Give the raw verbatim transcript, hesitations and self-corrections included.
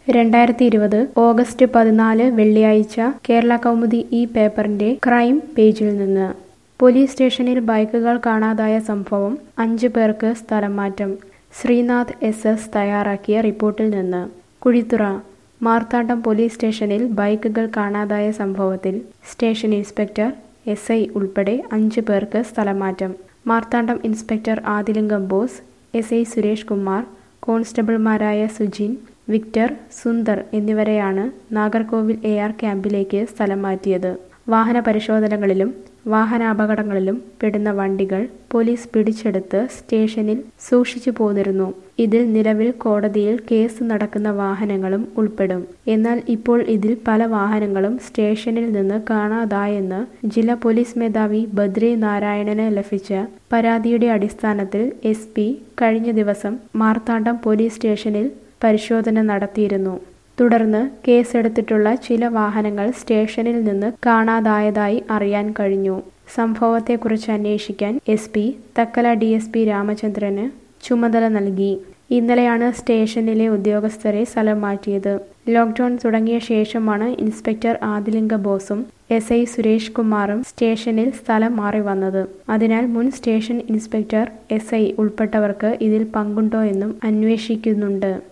രണ്ടായിരത്തി ഇരുപത് ഓഗസ്റ്റ് പതിനാല് വെള്ളിയാഴ്ച കേരള കൗമുദി ഈ പേപ്പറിന്റെ ക്രൈം പേജിൽ നിന്ന് പോലീസ് സ്റ്റേഷനിൽ ബൈക്കുകൾ കാണാതായ സംഭവം അഞ്ചു പേർക്ക് സ്ഥലം മാറ്റം. ശ്രീനാഥ് എസ് എസ് തയ്യാറാക്കിയ റിപ്പോർട്ടിൽ നിന്ന്. കുഴിത്തുറ മാർത്താണ്ഡം പോലീസ് സ്റ്റേഷനിൽ ബൈക്കുകൾ കാണാതായ സംഭവത്തിൽ സ്റ്റേഷൻ ഇൻസ്പെക്ടർ, എസ് ഐ ഉൾപ്പെടെ അഞ്ചു പേർക്ക് സ്ഥലം മാറ്റം. Marthandam inspector Adilingam Bose, S I Suresh Kumar, കോൺസ്റ്റബിൾമാരായ സുജിൻ, വിക്ടർ, സുന്ദർ എന്നിവരെയാണ് നാഗർകോവിൽ എ ആർ ക്യാമ്പിലേക്ക് സ്ഥലം മാറ്റിയത്. വാഹന പരിശോധനകളിലും വാഹനാപകടങ്ങളിലും പെടുന്ന വണ്ടികൾ പോലീസ് പിടിച്ചെടുത്ത് സ്റ്റേഷനിൽ സൂക്ഷിച്ചു പോന്നിരുന്നു. ഇതിൽ നിലവിൽ കോടതിയിൽ കേസ് നടക്കുന്ന വാഹനങ്ങളും ഉൾപ്പെടും. എന്നാൽ ഇപ്പോൾ ഇതിൽ പല വാഹനങ്ങളും സ്റ്റേഷനിൽ നിന്ന് കാണാതായെന്ന് ജില്ലാ പോലീസ് മേധാവി ബദ്രി നാരായണന് ലഭിച്ച പരാതിയുടെ അടിസ്ഥാനത്തിൽ എസ് പി കഴിഞ്ഞ ദിവസം മാർത്താണ്ഡം പോലീസ് സ്റ്റേഷനിൽ പരിശോധന നടത്തിയിരുന്നു. തുടർന്ന് കേസെടുത്തിട്ടുള്ള ചില വാഹനങ്ങൾ സ്റ്റേഷനിൽ നിന്ന് കാണാതായതായി അറിയാൻ കഴിഞ്ഞു. സംഭവത്തെക്കുറിച്ച് അന്വേഷിക്കാൻ S P Thuckalay D S P രാമചന്ദ്രന് ചുമതല നൽകി. ഇന്നലെയാണ് സ്റ്റേഷനിലെ ഉദ്യോഗസ്ഥരെ സ്ഥലം മാറ്റിയത്. ലോക്ക്ഡൌൺ തുടങ്ങിയ ശേഷമാണ് ഇൻസ്പെക്ടർ ആദിലിംഗ ബോസും എസ് ഐ സുരേഷ് കുമാറും സ്റ്റേഷനിൽ സ്ഥലം മാറി വന്നത്. അതിനാൽ മുൻ സ്റ്റേഷൻ ഇൻസ്പെക്ടർ, എസ് ഐ ഉൾപ്പെട്ടവർക്ക് ഇതിൽ പങ്കുണ്ടോ എന്നും അന്വേഷിക്കുന്നുണ്ട്.